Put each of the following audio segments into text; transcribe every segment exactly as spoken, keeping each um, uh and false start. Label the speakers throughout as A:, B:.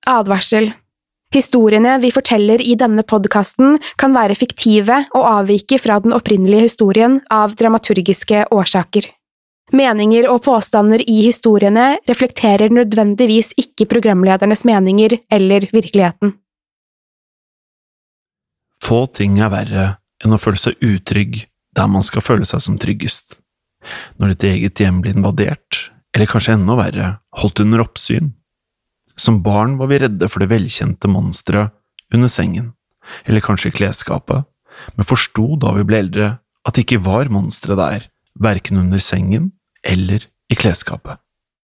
A: Advarsel. Historiene vi forteller i denne podcasten kan være fiktive og avvike fra den opprinnelige historien av dramaturgiske årsaker. Meninger og påstander i historiene reflekterer nødvendigvis ikke programledernes meninger eller virkeligheten.
B: Få ting er verre enn å føle seg utrygg der man skal føle seg som tryggest. Når ditt eget hjem blir invadert, eller kanskje enda verre, holdt under oppsyn. Som barn var vi redde for det velkjente monsteret under sengen, eller kanskje i klesskapet, men forstod da vi ble eldre at det ikke var monsteret der, hverken under sengen eller i klesskapet.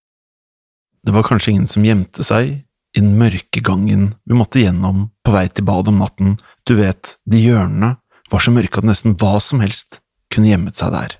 B: Det var kanskje ingen som gjemte seg i den mørke gangen vi måtte gjennom på vei til bad om natten. Du vet, de hjørnene var så mørke at nesten hva som helst kunne gjemmet seg der.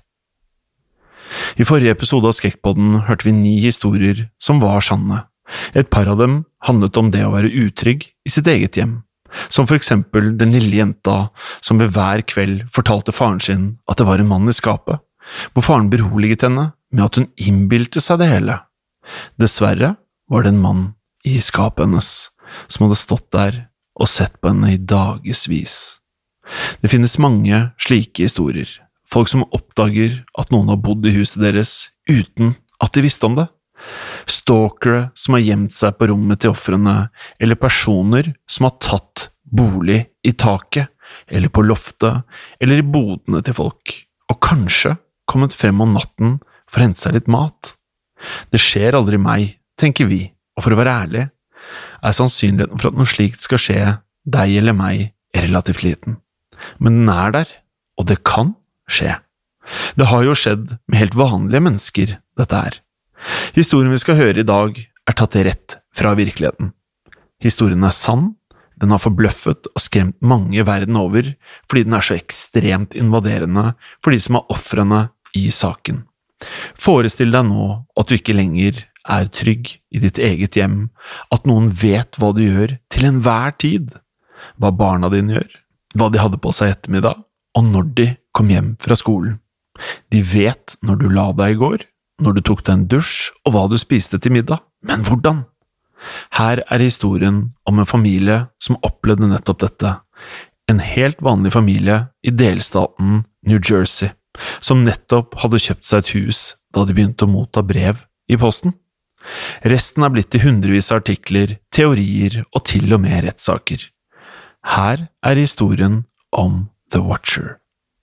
B: I forrige episode av Skrekkpodden hørte vi ni historier som var sanne. Et par av dem handlet om det å være utrygg i sitt eget hjem, som for eksempel den lille jenta som ved hver kveld fortalte faren sin at det var en mann i skapet, hvor faren beroliget henne med at hun innbilte seg det hele. Dessverre var det en mann i skapet hennes som hadde stått der og sett på henne i dagesvis. Det finnes mange slike historier, folk som oppdager at noen har bodd i huset deres uten at de visste om det. Stalkere som har gjemt seg på rommet til ofrene, eller personer som har tatt bolig i taket, eller på loftet, eller i bodene til folk, og kanskje kommet frem om natten for å hente seg litt mat. Det skjer aldri meg, tenker vi, og for å være ærlig, er sannsynligheten for at noe slikt skal skje deg eller meg relativt liten. Men den er der, og det kan skje. Det har jo skjedd med helt vanlige mennesker, dette her. Historien vi skal høre i dag er tatt rett fra virkeligheten. Historien er sann, den har forbløffet og skremt mange verden over fordi den er så ekstremt invaderende for de som er ofrene i saken. Forestill deg nå at du ikke lenger er trygg i ditt eget hjem, at noen vet hva du gjør til enhver tid, hva barna dine gjør, hva de hadde på seg ettermiddag, og når de kom hjem fra skolen. De vet når du la deg i går, når du tok deg en dusj, og hva du spiste til middag. Men hvordan? Her er historien om en familie som opplevde nettopp dette. En helt vanlig familie i delstaten New Jersey, som nettopp hadde kjøpt seg et hus da de begynte å motta brev i posten. Resten er blitt til hundrevis av artikler, teorier og til og med rettssaker. Her er historien om The Watcher.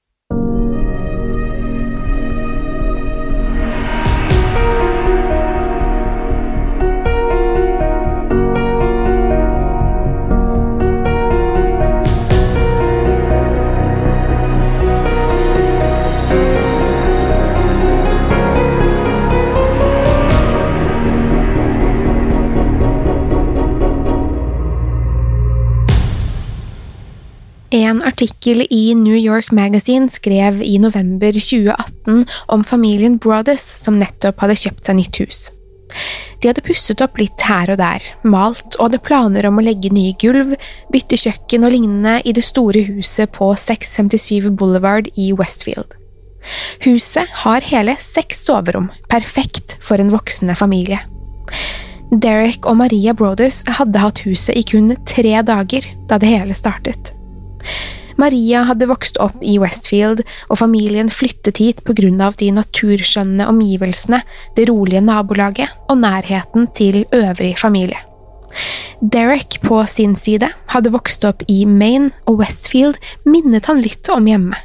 A: En artikkel i New York Magazine skrev i november tjue atten om familien Broaddus som nettopp hadde kjøpt seg nytt hus. De hadde pusset opp litt her og der, malt og hadde planer om å legge nye gulv, bytte kjøkken og lignende i det store huset på seks femtisju Boulevard i Westfield. Huset har hele seks soverom, perfekt for en voksende familie. Derek og Maria Broaddus hadde hatt huset i kun tre dager da det hele startet. Maria hadde vokst opp i Westfield, og familien flyttet hit på grunn av de naturskjønne omgivelsene, det rolige nabolaget og nærheten til øvrig familie. Derek på sin side hadde vokst opp i Maine, og Westfield minnet han litt om hjemme.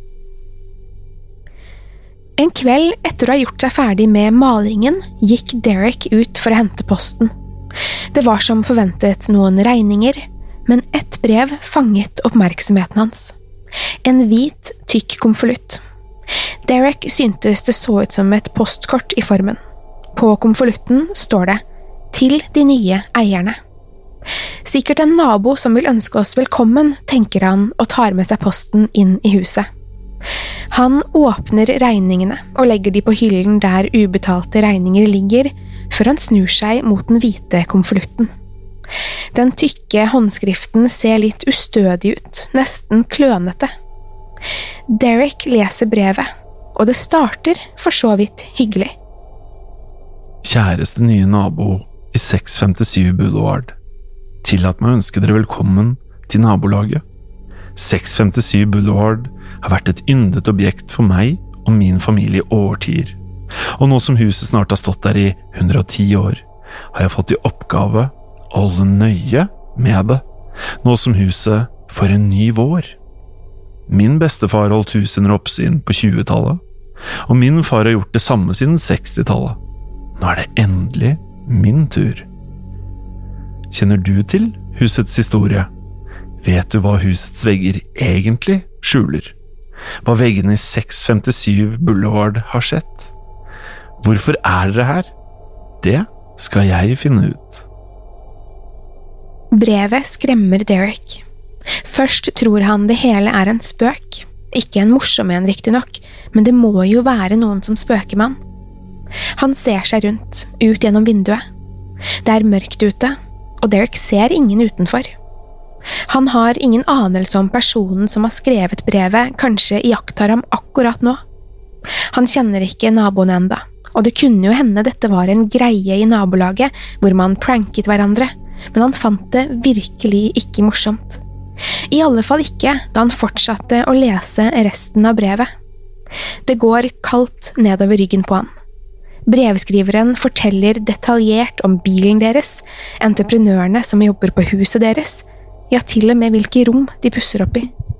A: En kveld etter å ha gjort seg ferdig med malingen, gikk Derek ut for å hente posten. Det var som forventet noen regninger, men ett brev fanget oppmerksomheten hans. En hvit, tykk konvolutt. Derek syntes det så ut som et postkort i formen. På konvolutten står det «Til de nye eierne». Sikkert en nabo som vil ønske oss velkommen, tenker han og tar med seg posten inn i huset. Han åpner regningene og legger de på hyllen der ubetalte regninger ligger, før han snur seg mot den hvite konvolutten. Den tykke håndskriften ser litt ustødig ut, nesten klønete. Derek leser brevet, og det starter for så vidt hyggelig.
B: Kjæreste nye nabo i seks femtisju Boulevard. Tillat meg å ønske dere velkommen til nabolaget. seks femtisju Boulevard har vært et yndet objekt for meg og min familie i årtier. Og nå som huset snart har stått der i hundre og ti år, har jeg fått i oppgave å holde nøye med det, nå som huset får en ny vår. Min bestefar holdt huset under oppsyn på tjuetallet, og min far har gjort det samme siden sekstitallet. Nå er det endelig min tur. Kjenner du til husets historie? Vet du hva husets vegger egentlig skjuler? Hva veggene i seks femtisju Boulevard har sett? Hvorfor er dere her? Det skal jeg finne ut.
A: Brevet skremmer Derek. Først tror han det hele er en spøk. Ikke en morsom en riktig nok, men det må jo være noen som spøker med han. Han ser seg rundt, ut gjennom vinduet. Det er mørkt ute, og Derek ser ingen utenfor. Han har ingen anelse om personen som har skrevet brevet kanskje iakttar ham akkurat nå. Han kjenner ikke naboen enda, og det kunne jo hende dette var en greie i nabolaget hvor man pranket hverandre, men han fant det virkelig ikke morsomt. I alle fall ikke da han fortsatte å lese resten av brevet. Det går kaldt nedover ryggen på han. Brevskriveren forteller detaljert om bilen deres, entreprenørene som jobber på huset deres, ja, til og med hvilke rom de pusser opp i.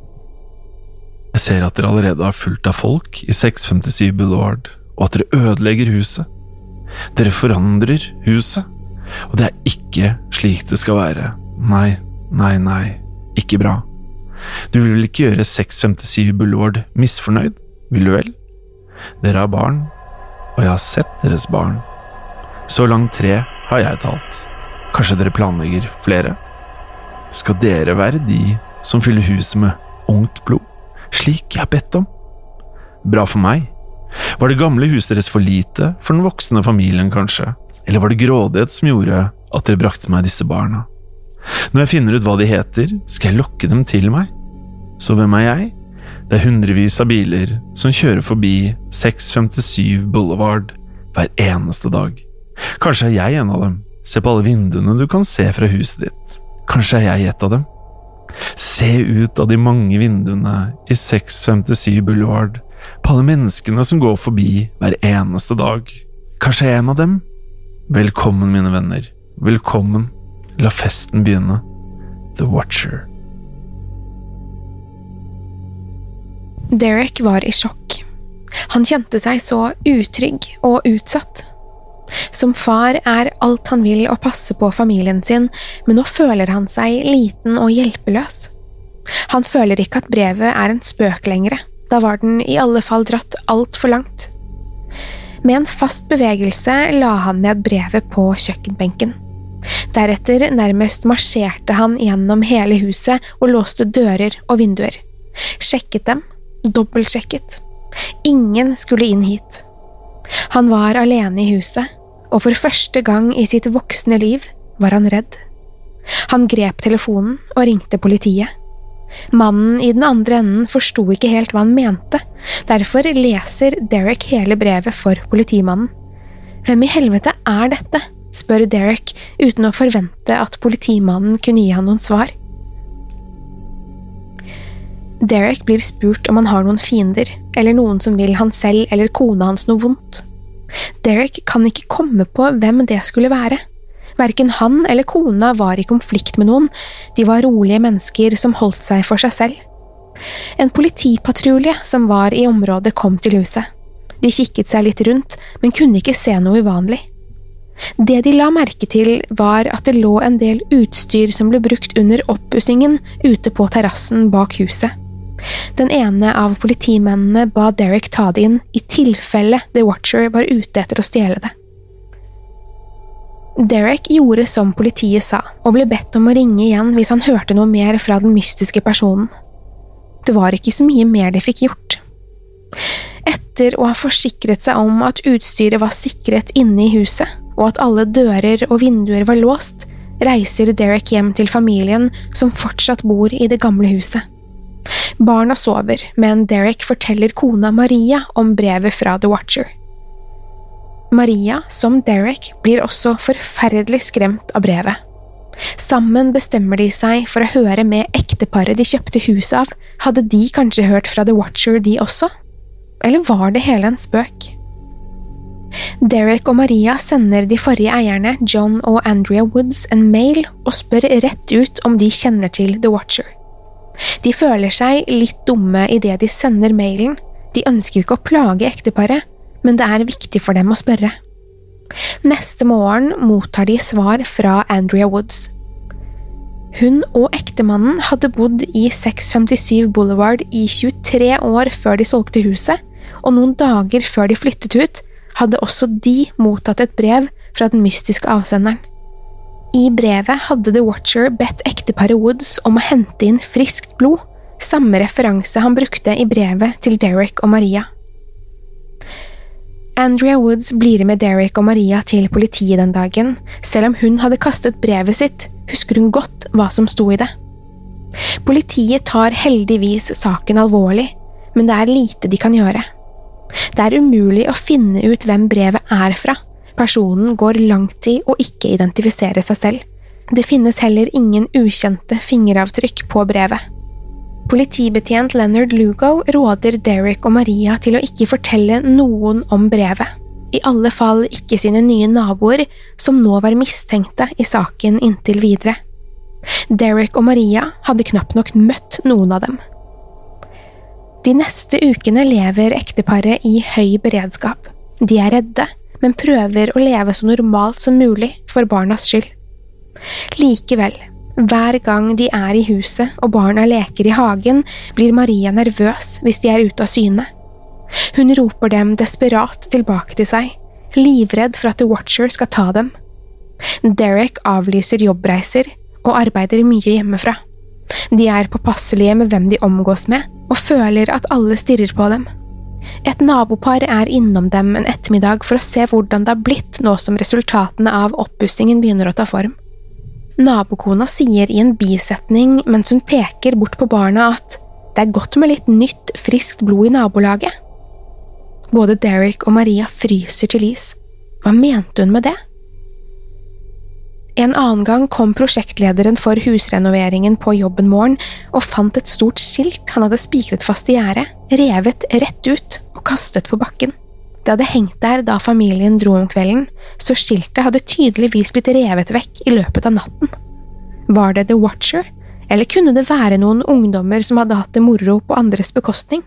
B: Jeg ser at dere allerede har fulgt av folk i seks femtisju Boulevard, og at dere ødelegger huset. Dere forandrer huset, og det er ikke slik det skal være. Nei, nei, nei, ikke bra. Du vil vel ikke gjøre seks femtisju Boulevard misfornøyd, vil du vel? Dere har barn, og jeg har sett deres barn. Så langt tre har jeg talt. Kanskje dere planlegger flere? Skal dere være de som fyller huset med ungt blod, slik jeg har bedt om? Bra for meg. Var det gamle huset deres for lite for den voksne familien kanskje? Eller var det grådighet som gjorde at dere brakte meg disse barna? Når jeg finner ut hva de heter, skal jeg lokke dem til meg. Så hvem er jeg? Det er hundrevis av biler som kjører forbi seks femtisju Boulevard hver eneste dag. Kanskje er jeg en av dem. Se på alle vinduene du kan se fra huset ditt. Kanskje er jeg et av dem. Se ut av de mange vinduene i seks femtisju Boulevard, på alle menneskene som går forbi hver eneste dag. Kanskje er jeg en av dem? Velkommen, mine venner. Velkommen. La festen begynne. The Watcher.
A: Derek var i sjokk. Han kjente seg så utrygg og utsatt. Som far er alt han vil å passe på familien sin, men nå føler han seg liten og hjelpeløs. Han føler ikke at brevet er en spøk lenger, da var den i alle fall dratt alt for langt. Med en fast bevegelse la han ned brevet på kjøkkenbenken. Deretter nærmest marsjerte han gjennom hele huset og låste dører og vinduer. Sjekket dem, dobbeltsjekket. Ingen skulle inn hit. Han var alene i huset, og for første gang i sitt voksne liv var han redd. Han grep telefonen og ringte politiet. Mannen i den andre enden forstod ikke helt hva han mente, derfor leser Derek hele brevet for politimannen. Hvem i helvete er dette? Spør Derek uten å forvente at politimannen kunne gi han noen svar. Derek blir spurt om han har noen fiender, eller noen som vil han selv eller kona hans noe vondt. Derek kan ikke komme på hvem det skulle være. Hverken han eller kona var i konflikt med noen, de var rolige mennesker som holdt seg for seg selv. En politipatrulje som var i området kom til huset. De kikket seg litt rundt, men kunne ikke se noe uvanlig. Det de la merke til var at det lå en del utstyr som ble brukt under oppussingen ute på terrassen bak huset. Den ene av politimennene ba Derek ta det inn i tilfelle The Watcher var ute etter å stjele det. Derek gjorde som politiet sa, og ble bedt om å ringe igjen hvis han hørte noe mer fra den mystiske personen. Det var ikke så mye mer de fikk gjort. Etter å ha forsikret seg om at utstyret var sikret inne i huset, og at alle dører og vinduer var låst, reiser Derek hjem til familien som fortsatt bor i det gamle huset. Barna sover, men Derek forteller kona Maria om brevet fra The Watcher. Maria, som Derek, blir også forferdelig skremt av brevet. Sammen bestemmer de seg for å høre med ekteparet de kjøpte huset av. Hadde de kanskje hørt fra The Watcher de også? Eller var det hele en spøk? Derek og Maria sender de forrige eierne, John og Andrea Woods, en mail og spør rett ut om de kjenner til The Watcher. De føler seg litt dumme i det de sender mailen. De ønsker jo ikke å plage ekteparet, men det er viktig for dem å spørre. Neste morgen mottar de svar fra Andrea Woods. Hun og ektemannen hadde bodd i seks femtisju Boulevard i tjuetre år før de solgte huset, og noen dager før de flyttet ut, hadde også de mottatt et brev fra den mystiske avsenderen. I brevet hadde The Watcher bedt ekteparet Woods om å hente inn friskt blod, samme referanse han brukte i brevet til Derek og Maria. Andrea Woods blir med Derek og Maria til politiet den dagen. Selv om hun hadde kastet brevet sitt, husker hun godt hva som sto i det. Politiet tar heldigvis saken alvorlig, men det er lite de kan gjøre. Det er umulig å finne ut hvem brevet er fra. Personen går langt i å ikke identifisere seg selv. Det finnes heller ingen ukjente fingeravtrykk på brevet. Politibetjent Leonard Lugo råder Derek og Maria til å ikke fortelle noen om brevet. I alle fall ikke sine nye naboer, som nå var mistenkte i saken inntil videre. Derek og Maria hadde knapt nok møtt noen av dem. De neste ukene lever ekteparet i høy beredskap. De er redde, men prøver å leve så normalt som mulig for barnas skyld. Likevel, hver gang de er i huset og barna leker i hagen, blir Maria nervøs hvis de er ute av syne. Hun roper dem desperat tilbake til seg, livredd for at The Watcher skal ta dem. Derek avlyser jobbreiser og arbeider mye hjemmefra. De er påpasselige med hvem de omgås med, og føler at alle stirrer på dem. Et nabopar er innom dem en ettermiddag for å se hvordan det har blitt nå som resultatene av oppussingen begynner å ta form. Nabokona sier i en bisetning mens hun peker bort på barna at det er godt med litt nytt, friskt blod i nabolaget. Både Derek og Maria fryser til is. Hva mente hun med det? En annen gang kom prosjektlederen for husrenoveringen på jobben morgen og fant et stort skilt han hadde spikret fast i gjerdet, revet rett ut og kastet på bakken. Det hadde hengt der da familien dro om kvelden, så skiltet hadde tydeligvis blitt revet vekk i løpet av natten. Var det The Watcher, eller kunne det være noen ungdommer som hadde hatt det moro på andres bekostning?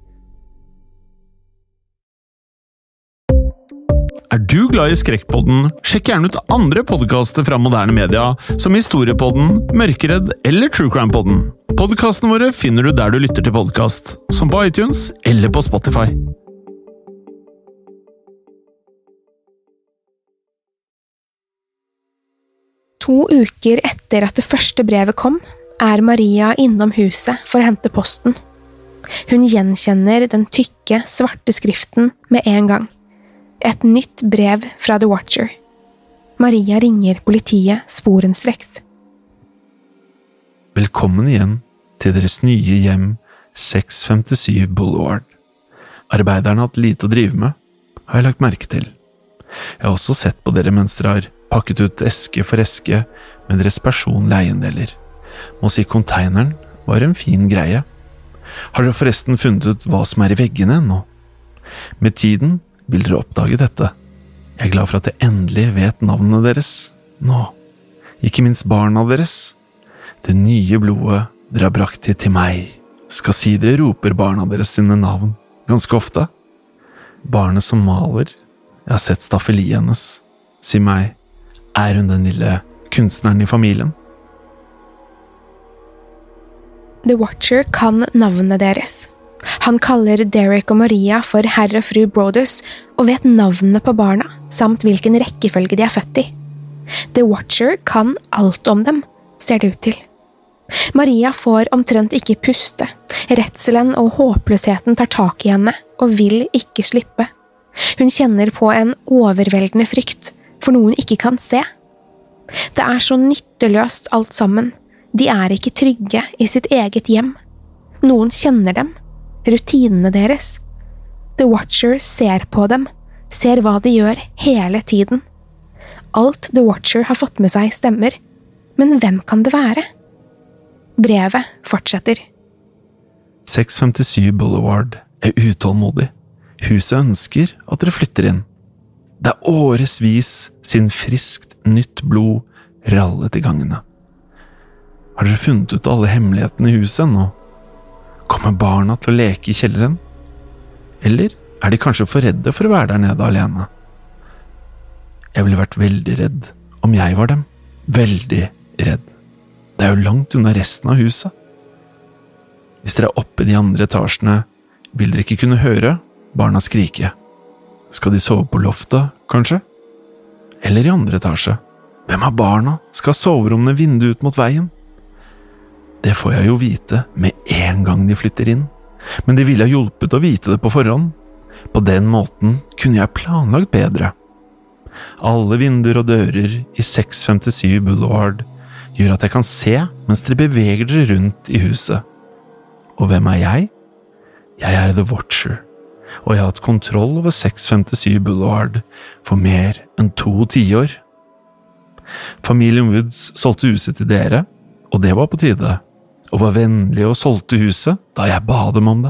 B: Er du glad i Skrekkpodden? Sjekk gjerne ut andre podcaster fra moderne media, som Historiepodden, Mørkeredd eller True Crime-podden. Podcastene våre finner du der du lytter til podcast, som på iTunes eller på Spotify.
A: To uker etter at det første brevet kom, er Maria innom huset for å hente posten. Hun gjenkjenner den tykke, svarte skriften med en gang. Et nytt brev fra The Watcher. Maria ringer politiet sporenstreks.
B: Velkommen igjen til deres nye hjem, seks femtisju Boulevard. Arbeiderne har hatt lite å drive med, har jeg lagt merke til. Jeg har også sett på dere mens dere har pakket ut eske for eske med deres personlige eiendeler. Må si konteineren var en fin greie. Har dere forresten funnet ut hva som er i veggene ennå? Med tiden vil dere oppdage dette. Jeg er glad for at jeg endelig vet navnene deres nå. Ikke minst barna deres. Det nye blodet dere har brakt hit til meg. Skal si dere roper barna deres sine navn ganske ofte. Barnet som maler. Jeg har sett staffeliet hennes. Si meg, er hun den lille kunstneren i familien?
A: The Watcher kan navnet deres. Han kaller Derek og Maria for herr og fru Brodus og vet navnene på barna, samt hvilken rekkefølge de er født i. The Watcher kan alt om dem, ser det ut til. Maria får omtrent ikke puste. Redselen og håpløsheten tar tak i henne og vil ikke slippe. Hun kjenner på en overveldende frykt for noe hun ikke kan se. Det er så nytteløst alt sammen. De er ikke trygge i sitt eget hjem. Noen kjenner dem, rutinene deres. The Watcher ser på dem, ser hva de gjør hele tiden. Alt The Watcher har fått med seg stemmer. Men hvem kan det være? Brevet fortsetter.
B: seks femtisju Boulevard er utålmodig. Huset ønsker at dere flytter inn. Det er årevis siden friskt, nytt blod rallet i gangene. Har dere funnet ut alle hemmelighetene i huset ennå? Kommer barna til å leke i kjelleren? Eller er de kanskje for redde for å være der nede alene? Jeg ville vært veldig redd om jeg var dem. Veldig redd. Det er jo langt unna resten av huset. Hvis dere er oppe i de andre etasjene, vil dere ikke kunne høre barna skrike. Skal de sove på loftet, kanskje? Eller i andre etasje? Hvem av barna skal ha soverom med vindu ut mot veien? Det får jeg jo vite med en gang de flytter inn, men det ville ha hjulpet å vite det på forhånd. På den måten kunne jeg planlagt bedre. Alle vinduer og dører i seks femtisju Boulevard gjør at jeg kan se mens dere beveger dere rundt i huset. Og hvem er jeg? Jeg er The Watcher, og jeg har hatt kontroll over seks femtisju Boulevard for mer enn to tiår. Familien Woods solgte huset til dere, og det var på tide, og var vennlige og solgte huset da jeg ba dem om det.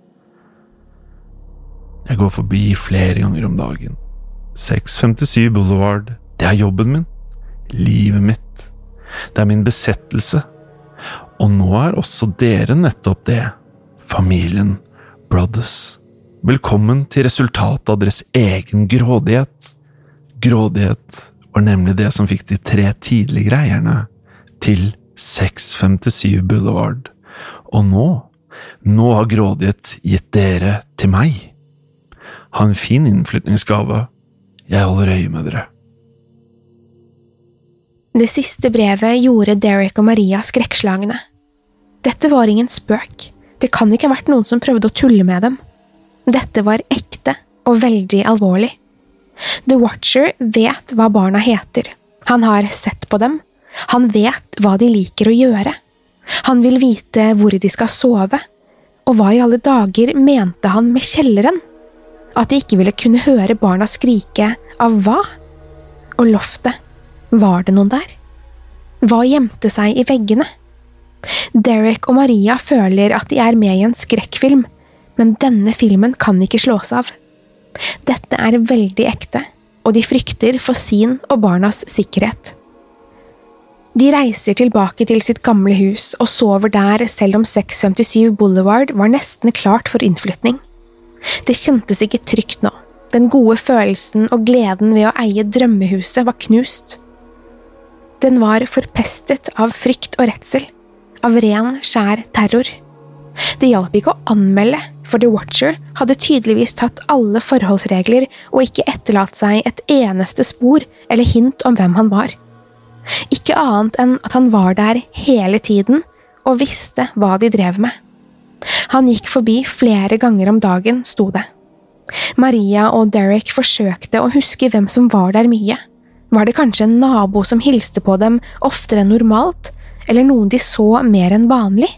B: Jeg går forbi flere ganger om dagen. seks femtisju Boulevard, det er jobben min, livet mitt, det er min besettelse, og nå er også dere nettopp det, familien Brothers. Velkommen til resultatet av deres egen grådighet. Grådighet var nemlig det som fikk de tre tidligere eierne til seks femtisju Boulevard, og nå, nå har grådighet gitt dere til meg. Ha en fin innflytningsgave. Jeg holder øye med dere.
A: Det siste brevet gjorde Derek og Maria skrekkslagne. Dette var ingen spøk. Det kan ikke ha vært noen som prøvde å tulle med dem. Dette var ekte og veldig alvorlig. The Watcher vet hva barna heter. Han har sett på dem. Han vet hva de liker å gjøre. Han vil vite hvor de skal sove. Og hva i alle dager mente han med kjelleren? At de ikke ville kunne høre barna skrike av hva? Og loftet, var det noen der? Hva gjemte seg i veggene? Derek og Maria føler at de er med i en skrekkfilm, men denne filmen kan ikke slås av. Dette er veldig ekte, og de frykter for sin og barnas sikkerhet. De reiser tilbake til sitt gamle hus og sover der selv om seks femtisju Boulevard var nesten klart for innflytning. Det kjentes ikke trygt nå. Den gode følelsen og gleden ved å eie drømmehuset var knust. Den var forpestet av frykt og redsel, av ren, skjær terror. Det hjalp ikke å anmelde, for The Watcher hadde tydeligvis tatt alle forholdsregler og ikke etterlatt seg et eneste spor eller hint om hvem han var. Ikke annet enn at han var der hele tiden og visste hva de drev med. Han gikk forbi flere ganger om dagen, sto det. Maria og Derek forsøkte å huske hvem som var der mye. Var det kanskje en nabo som hilste på dem oftere enn normalt, eller noen de så mer enn vanlig?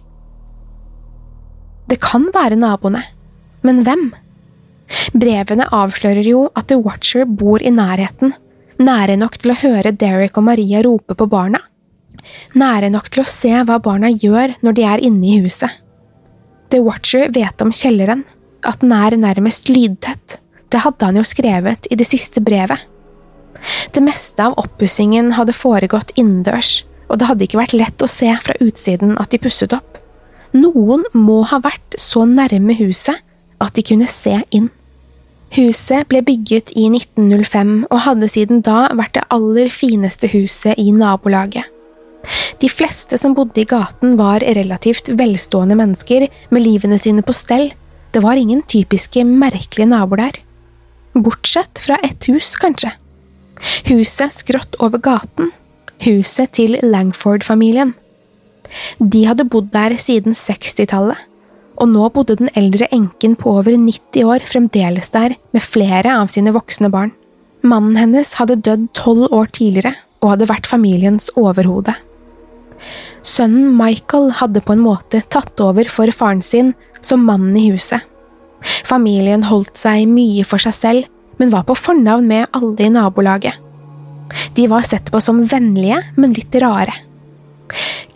A: Det kan være naboene, men hvem? Brevene avslører jo at The Watcher bor i nærheten, nære nok til å høre Derek og Maria rope på barna. Nære nok til å se hva barna gjør når de er inne i huset. The Watcher vet om kjelleren, at den er nærmest lydtett. Det hadde han jo skrevet i det siste brevet. Det meste av oppussingen hadde foregått innendørs, og det hadde ikke vært lett å se fra utsiden at de pusset opp. Noen må ha vært så nærme huset at de kunne se inn. Huset ble bygget i nitten null fem og hadde siden da vært det aller fineste huset i nabolaget. De fleste som bodde i gaten var relativt velstående mennesker med livene sine på stell. Det var ingen typiske merkelige naboer der. Bortsett fra et hus, kanskje. Huset skrått over gaten. Huset til Langford-familien. De hadde bodd der siden sekstitallet, og nå bodde den eldre enken på over nitti år fremdeles der med flere av sine voksne barn. Mannen hennes hadde dødd tolv år tidligere og hadde vært familiens overhode. Sønnen Michael hadde på en måte tatt over for faren sin som mannen i huset. Familien holdt seg mye for seg selv, men var på fornavn med alle i nabolaget. De var sett på som vennlige, men litt rare.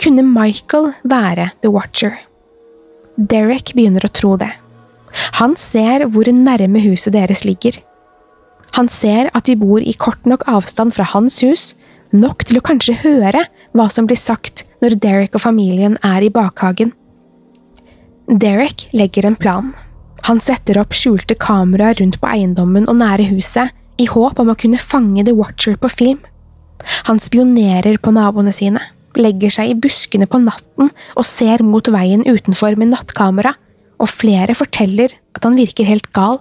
A: Kunne Michael være The Watcher? Derek begynner å tro det. Han ser hvor nærme huset deres ligger. Han ser at de bor i kort nok avstand fra hans hus, nok til å kanskje høre hva som blir sagt når Derek og familien er i bakhagen. Derek legger en plan. Han setter opp skjulte kameraer rundt på eiendommen og nære huset, i håp om å kunne fange The Watcher på film. Han spionerer på naboene sine, legger seg i buskene på natten og ser mot veien utenfor med nattkamera, og flere forteller at han virker helt gal.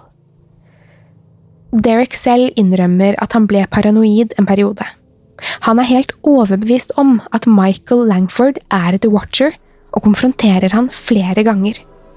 A: Derek selv innrømmer at han ble paranoid en periode. Han er helt overbevist om at Michael Langford er The Watcher, og konfronterer han flere ganger.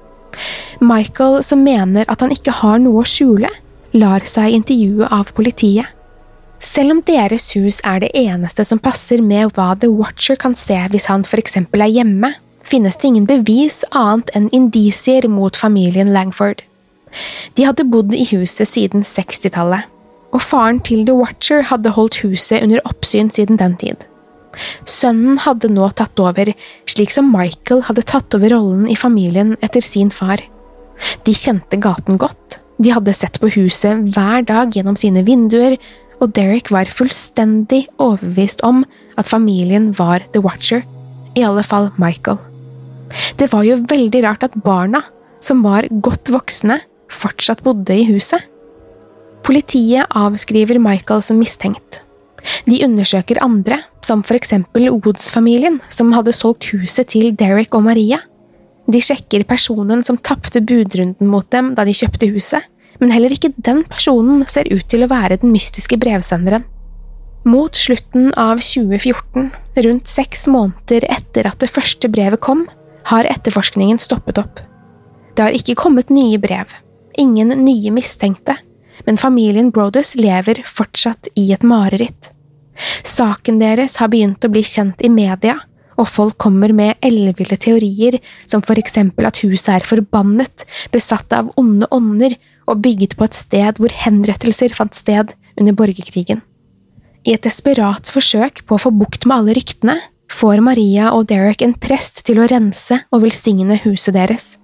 A: Michael, som mener at han ikke har noe å skjule, lar seg intervjue av politiet. Selv om deres hus er det eneste som passer med hva The Watcher kan se hvis han for eksempel er hjemme, finnes det ingen bevis annet enn indisier mot familien Langford. De hadde bodd i huset siden sekstitallet, og faren til The Watcher hadde holdt huset under oppsyn siden den tid. Sønnen hadde nå tatt over, slik som Michael hadde tatt over rollen i familien etter sin far. De kjente gaten godt, de hadde sett på huset hver dag gjennom sine vinduer, og Derek var fullstendig overbevist om at familien var The Watcher, i alle fall Michael. Det var jo veldig rart at barna, som var godt voksne, fortsatt bodde i huset. Politiet avskriver Michael som mistenkt. De undersøker andre, som for eksempel Woods-familien, som hadde solgt huset til Derek og Maria. De sjekker personen som tappte budrunden mot dem da de kjøpte huset, men heller ikke den personen ser ut til å være den mystiske brevsenderen. Mot slutten av tjue fjorten, rundt seks måneder etter at det første brevet kom, har etterforskningen stoppet opp. Det har ikke kommet nye brev, ingen nye mistenkte, men familien Brodus lever fortsatt i et mareritt. Saken deres har begynt å bli kjent i media, og folk kommer med elleville teorier, som for eksempel at huset er forbannet, besatt av onde ånder, og bygget på et sted hvor henrettelser fant sted under borgerkrigen. I et desperat forsøk på å få bukt med alle ryktene, får Maria og Derek en prest til å rense og velsigne huset deres.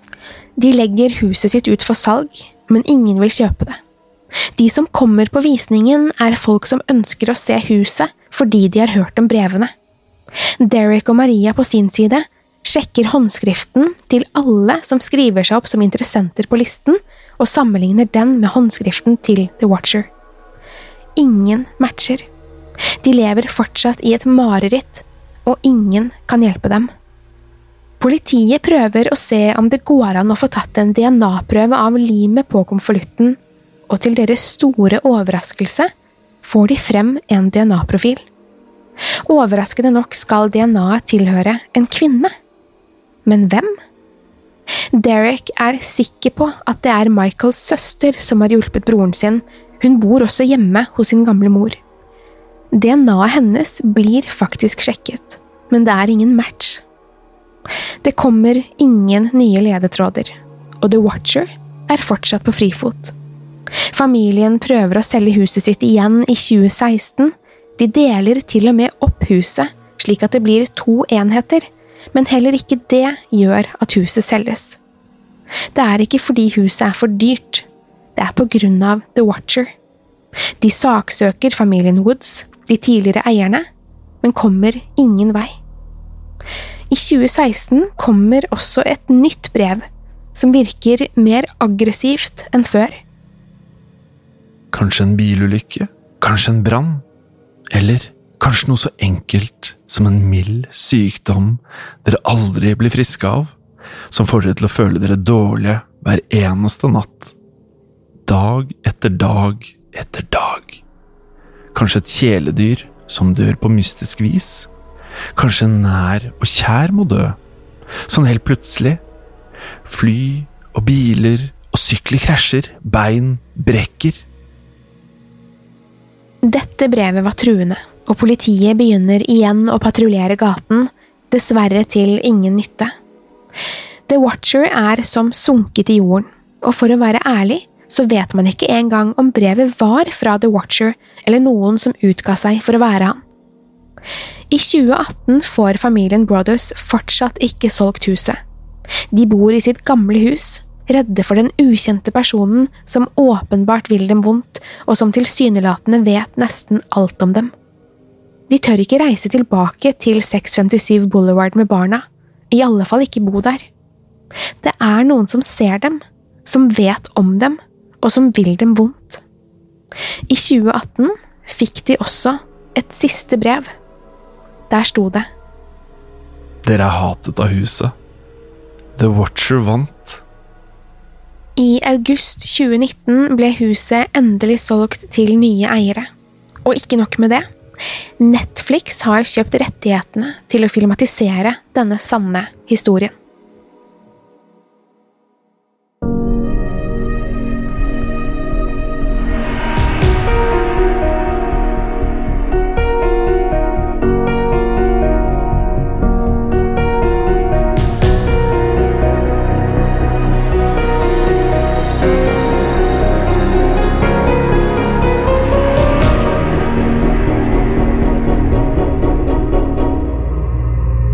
A: De legger huset sitt ut for salg, men ingen vil kjøpe det. De som kommer på visningen er folk som ønsker å se huset fordi de har hørt om brevene. Derek og Maria på sin side sjekker håndskriften til alle som skriver seg opp som interessenter på listen, og sammenligner den med håndskriften til The Watcher. Ingen matcher. De lever fortsatt i et mareritt, og ingen kan hjelpe dem. Politiet prøver å se om det går an å få tatt en D N A-prøve av limet på konvolutten, og til deres store overraskelse får de frem en D N A-profil. Overraskende nok skal D N A-et tilhøre en kvinne. Men hvem? Derek er sikker på at det er Michaels søster som har hjulpet broren sin. Hun bor også hjemme hos sin gamle mor. D N A-et hennes blir faktisk sjekket, men det er ingen match. Det kommer ingen nye ledetråder, og The Watcher er fortsatt på frifot. Familien prøver å selge huset sitt igjen i tjue seksten. De deler til og med opp huset, slik at det blir to enheter, men heller ikke det gjør at huset selges. Det er ikke fordi huset er for dyrt, det er på grunn av The Watcher. De saksøker familien Woods, de tidligere eierne, men kommer ingen vei. I tjue seksten kommer også et nytt brev, som virker mer aggressivt enn før.
B: Kanskje en bilulykke, kanskje en brann, eller kanskje noe så enkelt som en mild sykdom dere aldri blir friske av, som får dere til å føle dere dårlige hver eneste natt, dag etter dag etter dag. Kanskje et kjæledyr som dør på mystisk vis, kanskje en nær og kjær må dø, sånn helt plutselig. Fly og biler og sykler krasjer, bein brekker.
A: Dette brevet var truende, og politiet begynner igjen å patruljere gaten, dessverre til ingen nytte. The Watcher er som sunket i jorden, og for å være ærlig, så vet man ikke engang om brevet var fra The Watcher eller noen som utga seg for å være han. I tjue atten får familien Brothers fortsatt ikke solgt huset. De bor i sitt gamle hus, redde for den ukjente personen som åpenbart vil dem vondt, og som tilsynelatende vet nesten alt om dem. De tør ikke reise tilbake til seks femtisju Boulevard med barna, i alle fall ikke bo der. Det er noen som ser dem, som vet om dem, og som vil dem vondt. I tjue atten fikk de også et siste brev. Der sto det:
B: Dere er hatet av huset. The Watcher vant.
A: I august tjue nitten ble huset endelig solgt til nye eiere. Og ikke nok med det. Netflix har kjøpt rettighetene til å filmatisere denne sanne historien.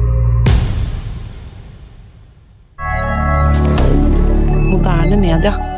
C: Moderne media.